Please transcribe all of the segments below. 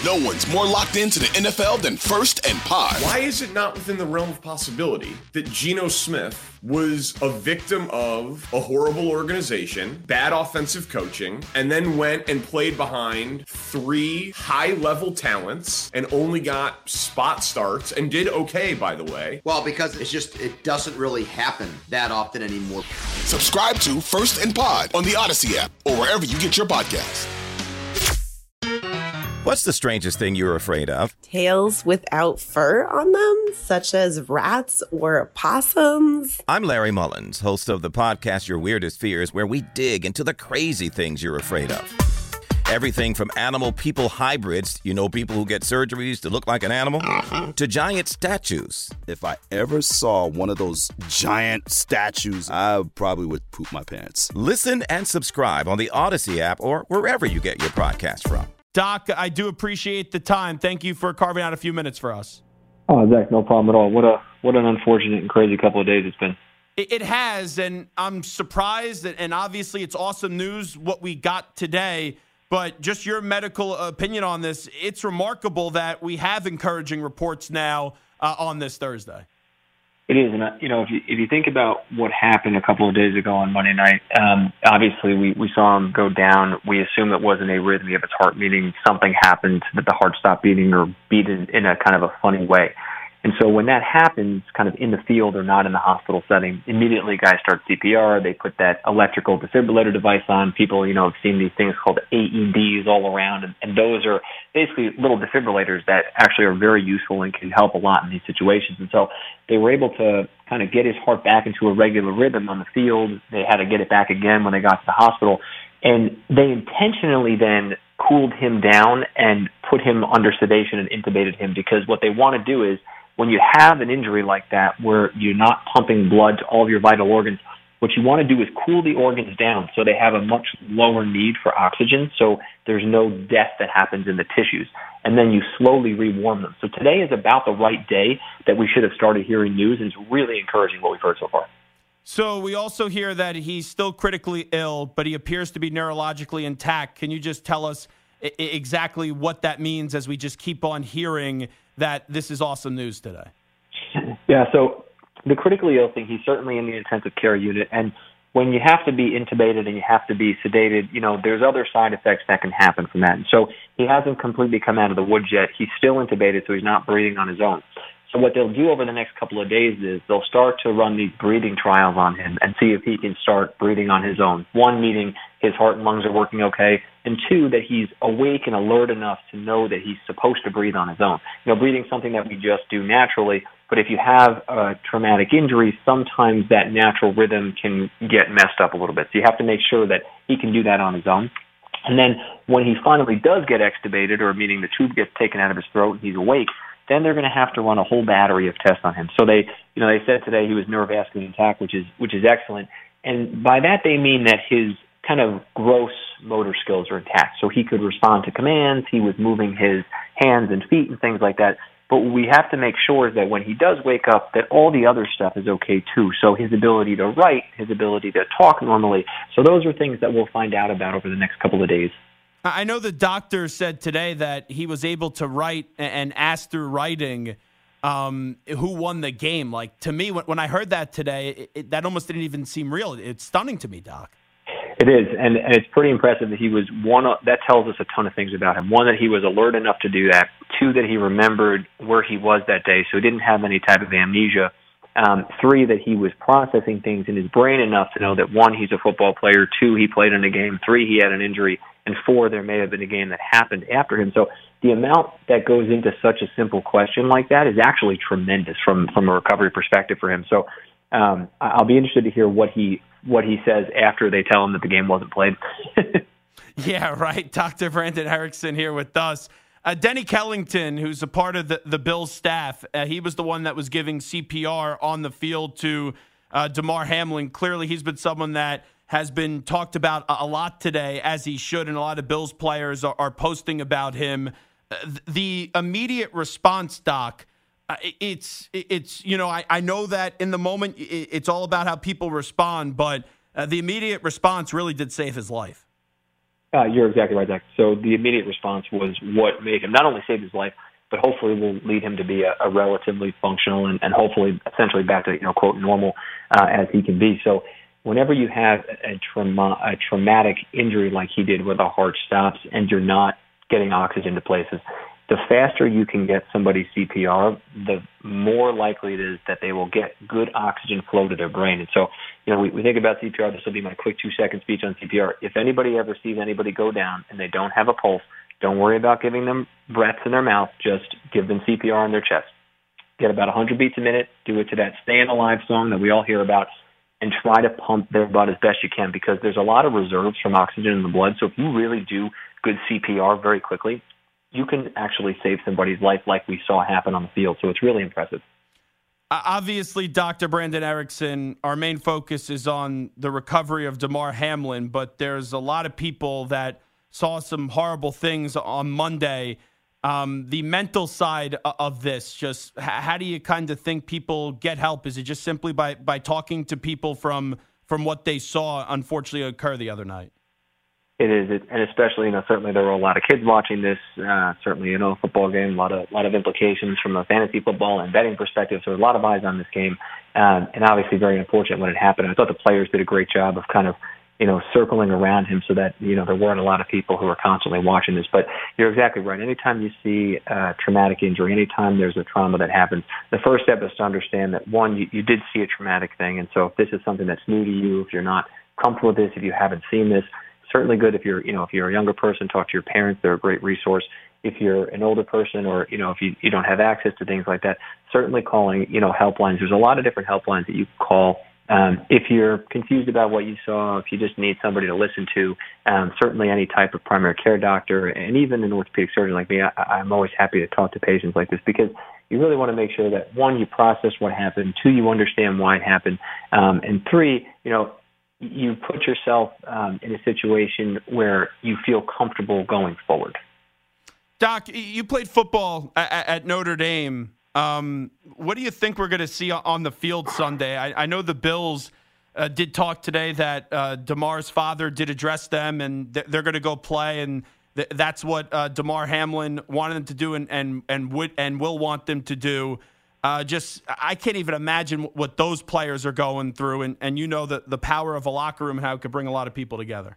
No one's more locked into the NFL than First and Pod. Why is it not within the realm of possibility that Geno Smith was a victim of a horrible organization, bad offensive coaching, and then went and played behind 3 high-level talents and only got spot starts and did okay, by the way? Well, because it doesn't really happen that often anymore. Subscribe to First and Pod on the Odyssey app or wherever you get your podcasts. What's the strangest thing you're afraid of? Tails without fur on them, such as rats or possums. I'm Larry Mullins, host of the podcast Your Weirdest Fears, where we dig into the crazy things you're afraid of. Everything from animal-people hybrids, people who get surgeries to look like an animal, to giant statues. If I ever saw one of those giant statues, I probably would poop my pants. Listen and subscribe on the Odyssey app or wherever you get your podcast from. Doc, I do appreciate the time. Thank you for carving out a few minutes for us. Oh, Zach, no problem at all. What an unfortunate and crazy couple of days it's been. It has, and I'm surprised, and obviously it's awesome news what we got today, but just your medical opinion on this, it's remarkable that we have encouraging reports now on this Thursday. It is, and if you think about what happened a couple of days ago on Monday night, obviously we saw him go down. We assume it was an arrhythmia of his heart, meaning something happened that the heart stopped beating or beat in a kind of a funny way. And so when that happens, kind of in the field or not in the hospital setting, immediately guys start CPR. They put that electrical defibrillator device on. People, have seen these things called AEDs all around, and those are basically little defibrillators that actually are very useful and can help a lot in these situations. And so they were able to kind of get his heart back into a regular rhythm on the field. They had to get it back again when they got to the hospital. And they intentionally then cooled him down and put him under sedation and intubated him, because what they want to do is, when you have an injury like that where you're not pumping blood to all of your vital organs, what you want to do is cool the organs down so they have a much lower need for oxygen, so there's no death that happens in the tissues. And then you slowly rewarm them. So today is about the right day that we should have started hearing news, and it's really encouraging what we've heard so far. So we also hear that he's still critically ill, but he appears to be neurologically intact. Can you just tell us exactly what that means as we just keep on hearing that this is awesome news today? Yeah, so the critically ill thing, he's certainly in the intensive care unit. And when you have to be intubated and you have to be sedated, there's other side effects that can happen from that. And so he hasn't completely come out of the woods yet. He's still intubated, so he's not breathing on his own. So what they'll do over the next couple of days is they'll start to run these breathing trials on him and see if he can start breathing on his own. 1, meaning his heart and lungs are working okay, and 2, that he's awake and alert enough to know that he's supposed to breathe on his own. Breathing is something that we just do naturally, but if you have a traumatic injury, sometimes that natural rhythm can get messed up a little bit. So you have to make sure that he can do that on his own. And then when he finally does get extubated, or meaning the tube gets taken out of his throat and he's awake, then they're going to have to run a whole battery of tests on him. So they said today he was neurovascularly intact, which is excellent. And by that they mean that his kind of gross motor skills are intact. So he could respond to commands. He was moving his hands and feet and things like that. But what we have to make sure is that when he does wake up, that all the other stuff is okay too. So his ability to write, his ability to talk normally. So those are things that we'll find out about over the next couple of days. I know the doctor said today that he was able to write and ask through writing who won the game. Like, to me, when I heard that today, that almost didn't even seem real. It's stunning to me, Doc. It is, and it's pretty impressive that he was that tells us a ton of things about him. 1, that he was alert enough to do that. 2, that he remembered where he was that day, so he didn't have any type of amnesia. 3, that he was processing things in his brain enough to know that 1, he's a football player. 2, he played in a game. 3, he had an injury. And 4, there may have been a game that happened after him. So the amount that goes into such a simple question like that is actually tremendous from a recovery perspective for him. So I'll be interested to hear what he says after they tell him that the game wasn't played. Yeah, right. Dr. Brandon Erickson here with us. Denny Kellington, who's a part of the Bills staff, he was the one that was giving CPR on the field to Damar Hamlin. Clearly, he's been someone that has been talked about a lot today, as he should, and a lot of Bills players are posting about him. The immediate response, Doc, it's I know that in the moment it's all about how people respond, but the immediate response really did save his life. You're exactly right, Zach. So the immediate response was what made him not only save his life, but hopefully will lead him to be a relatively functional and hopefully essentially back to, quote, normal as he can be. So whenever you have a traumatic injury like he did where the heart stops and you're not getting oxygen to places, the faster you can get somebody CPR, the more likely it is that they will get good oxygen flow to their brain. And so, we think about CPR. This will be my quick 2-second speech on CPR. If anybody ever sees anybody go down and they don't have a pulse, don't worry about giving them breaths in their mouth. Just give them CPR on their chest. Get about 100 beats a minute. Do it to that Staying Alive song that we all hear about, and try to pump their blood as best you can, because there's a lot of reserves from oxygen in the blood. So if you really do good CPR very quickly, you can actually save somebody's life like we saw happen on the field. So it's really impressive. Obviously, Dr. Brandon Erickson, our main focus is on the recovery of Damar Hamlin, but there's a lot of people that saw some horrible things on Monday. The mental side of this, just how do you kind of think people get help? Is it just simply by talking to people from what they saw, unfortunately, occur the other night? It is, and especially, certainly there were a lot of kids watching this. Certainly, a football game, a lot of implications from a fantasy football and betting perspective. So a lot of eyes on this game, and obviously very unfortunate when it happened. I thought the players did a great job of kind of, circling around him so that, there weren't a lot of people who were constantly watching this. But you're exactly right. Anytime you see a traumatic injury, anytime there's a trauma that happens, the first step is to understand that, one, you did see a traumatic thing. And so if this is something that's new to you, if you're not comfortable with this, if you haven't seen this, certainly good if you're a younger person, talk to your parents. They're a great resource. If you're an older person or, if you don't have access to things like that, certainly calling, helplines. There's a lot of different helplines that you can call. If you're confused about what you saw, if you just need somebody to listen to, certainly any type of primary care doctor, and even an orthopedic surgeon like me, I'm always happy to talk to patients like this, because you really want to make sure that, one, you process what happened, two, you understand why it happened, and three, you put yourself in a situation where you feel comfortable going forward. Doc, you played football at Notre Dame. What do you think we're going to see on the field Sunday? I know the Bills did talk today that Damar's father did address them, and they're going to go play, and that's what Damar Hamlin wanted them to do and will want them to do. I can't even imagine what those players are going through, and the power of a locker room and how it could bring a lot of people together.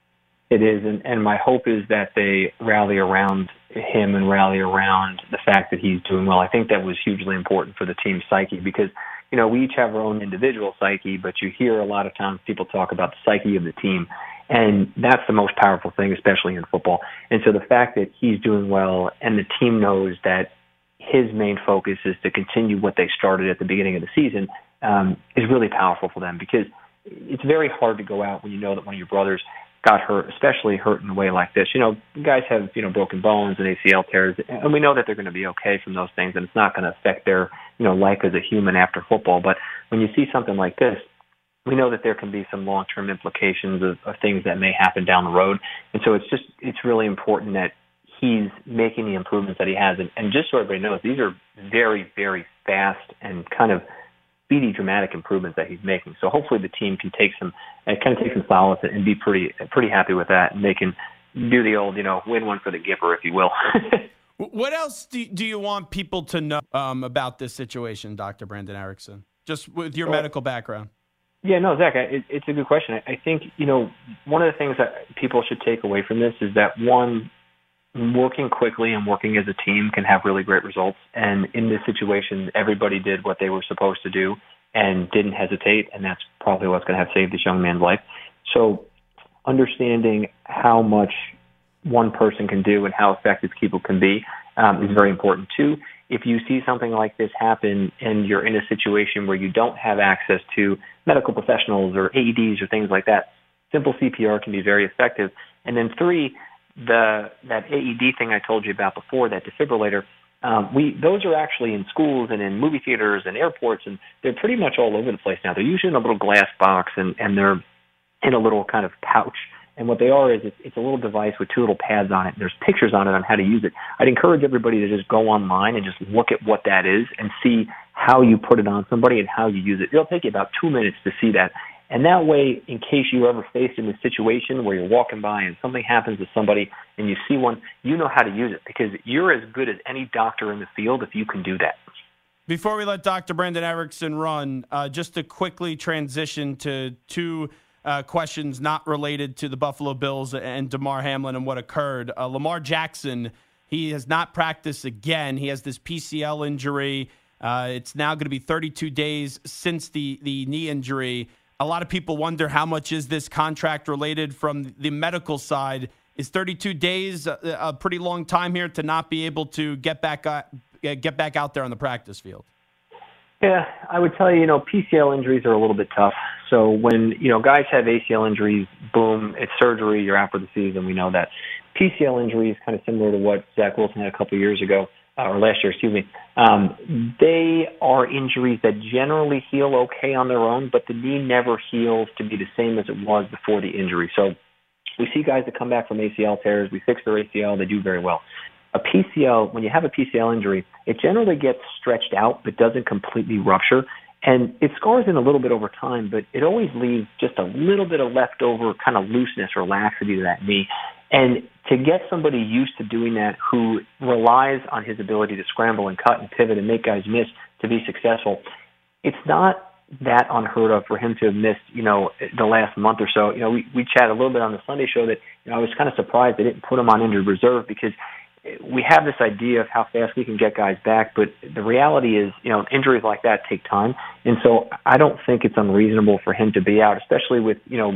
It is, and my hope is that they rally around him and rally around the fact that he's doing well. I think that was hugely important for the team's psyche, because, we each have our own individual psyche, but you hear a lot of times people talk about the psyche of the team, and that's the most powerful thing, especially in football. And so the fact that he's doing well and the team knows that his main focus is to continue what they started at the beginning of the season is really powerful for them, because it's very hard to go out when you know that one of your brothers got hurt, especially hurt in a way like this. Guys have, broken bones and ACL tears, and we know that they're going to be okay from those things, and it's not going to affect their, life as a human after football. But when you see something like this, we know that there can be some long-term implications of things that may happen down the road. And so it's really important that he's making the improvements that he has. And just so everybody knows, these are very, very fast and kind of speedy, dramatic improvements that he's making. So hopefully the team can take some solace and be pretty happy with that, and they can do the old, win one for the Gipper, if you will. What else do you want people to know about this situation, Dr. Brandon Erickson, just with your medical background? Yeah, no, Zach, it's a good question. I think, one of the things that people should take away from this is that, one, working quickly and working as a team can have really great results. And in this situation, everybody did what they were supposed to do and didn't hesitate, and that's probably what's going to have saved this young man's life. So understanding how much one person can do and how effective people can be is very important. Two, if you see something like this happen and you're in a situation where you don't have access to medical professionals or AEDs or things like that, simple CPR can be very effective. And then three, that AED thing I told you about before, that defibrillator, those are actually in schools and in movie theaters and airports, and they're pretty much all over the place now. They're usually in a little glass box, and they're in a little kind of pouch. And what they are is it's a little device with two little pads on it, and there's pictures on it on how to use it. I'd encourage everybody to just go online and just look at what that is and see how you put it on somebody and how you use it. It'll take you about 2 minutes to see that. And that way, in case you're ever faced in a situation where you're walking by and something happens to somebody and you see one, you know how to use it because you're as good as any doctor in the field if you can do that. Before we let Dr. Brandon Erickson run, just to quickly transition to two questions not related to the Buffalo Bills and Damar Hamlin and what occurred. Lamar Jackson, he has not practiced again. He has this PCL injury. It's now going to be 32 days since the knee injury. A lot of people wonder how much is this contract related from the medical side. Is 32 days a pretty long time here to not be able to get back out there on the practice field? Yeah, I would tell you, PCL injuries are a little bit tough. So when, guys have ACL injuries, boom, it's surgery, you're out for the season, we know that. PCL injury is kind of similar to what Zach Wilson had a couple of years ago, or last year, excuse me. They are injuries that generally heal okay on their own, but the knee never heals to be the same as it was before the injury. So we see guys that come back from ACL tears, we fix their ACL, they do very well. A PCL, when you have a PCL injury, it generally gets stretched out but doesn't completely rupture. And it scars in a little bit over time, but it always leaves just a little bit of leftover kind of looseness or laxity to that knee. And to get somebody used to doing that who relies on his ability to scramble and cut and pivot and make guys miss to be successful, it's not that unheard of for him to have missed, the last month or so. We chatted a little bit on the Sunday show that, I was kind of surprised they didn't put him on injured reserve because we have this idea of how fast we can get guys back, but the reality is, injuries like that take time. And so I don't think it's unreasonable for him to be out, especially with the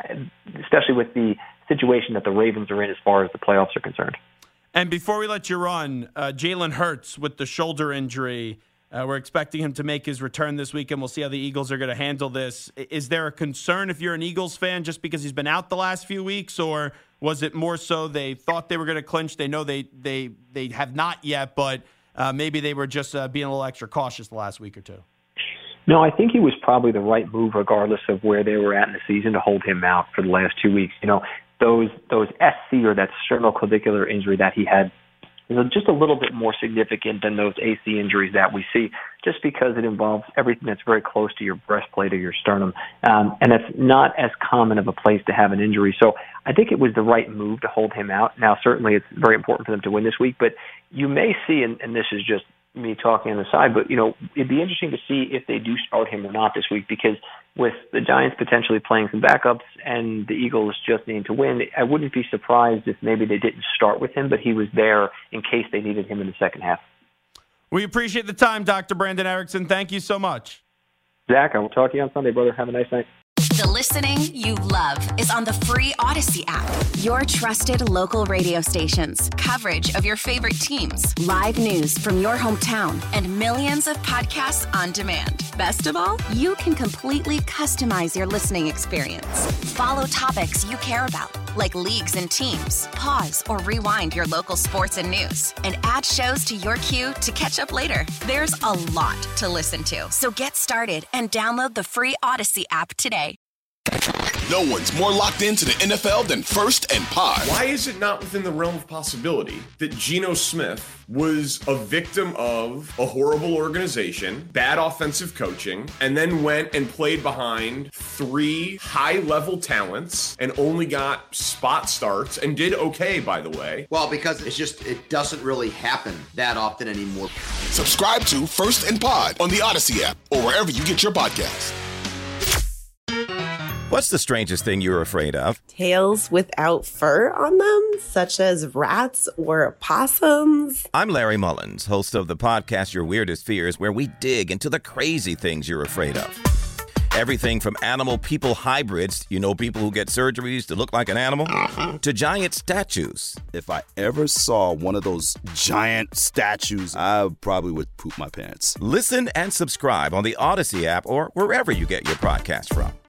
situation that the Ravens are in as far as the playoffs are concerned. And before we let you run, Jalen Hurts with the shoulder injury, we're expecting him to make his return this week, and we'll see how the Eagles are going to handle this. Is there a concern if you're an Eagles fan just because he's been out the last few weeks, or was it more so they thought they were going to clinch? They know they have not yet, but maybe they were just being a little extra cautious the last week or two. No, I think it was probably the right move regardless of where they were at in the season to hold him out for the last 2 weeks. Those SC or that sternoclavicular injury that he had is just a little bit more significant than those AC injuries that we see, just because it involves everything that's very close to your breastplate or your sternum. And that's not as common of a place to have an injury. So I think it was the right move to hold him out. Now, certainly it's very important for them to win this week, but you may see, and this is just me talking on the side, but, it'd be interesting to see if they do start him or not this week, because with the Giants potentially playing some backups and the Eagles just needing to win, I wouldn't be surprised if maybe they didn't start with him, but he was there in case they needed him in the second half. We appreciate the time, Dr. Brandon Erickson. Thank you so much. Zach, I will talk to you on Sunday, brother. Have a nice night. The listening you love is on the free Odyssey app. Your trusted local radio stations, coverage of your favorite teams, live news from your hometown, and millions of podcasts on demand. Best of all, you can completely customize your listening experience. Follow topics you care about, like leagues and teams. Pause or rewind your local sports and news, and add shows to your queue to catch up later. There's a lot to listen to, so get started and download the free Odyssey app today. No one's more locked into the NFL than First and Pod. Why is it not within the realm of possibility that Geno Smith was a victim of a horrible organization, bad offensive coaching, and then went and played behind 3 high-level talents and only got spot starts and did okay, by the way? Well, because it doesn't really happen that often anymore. Subscribe to First and Pod on the Odyssey app or wherever you get your podcasts. What's the strangest thing you're afraid of? Tails without fur on them, such as rats or possums. I'm Larry Mullins, host of the podcast Your Weirdest Fears, where we dig into the crazy things you're afraid of. Everything from animal-people hybrids, people who get surgeries to look like an animal, to giant statues. If I ever saw one of those giant statues, I probably would poop my pants. Listen and subscribe on the Odyssey app or wherever you get your podcast from.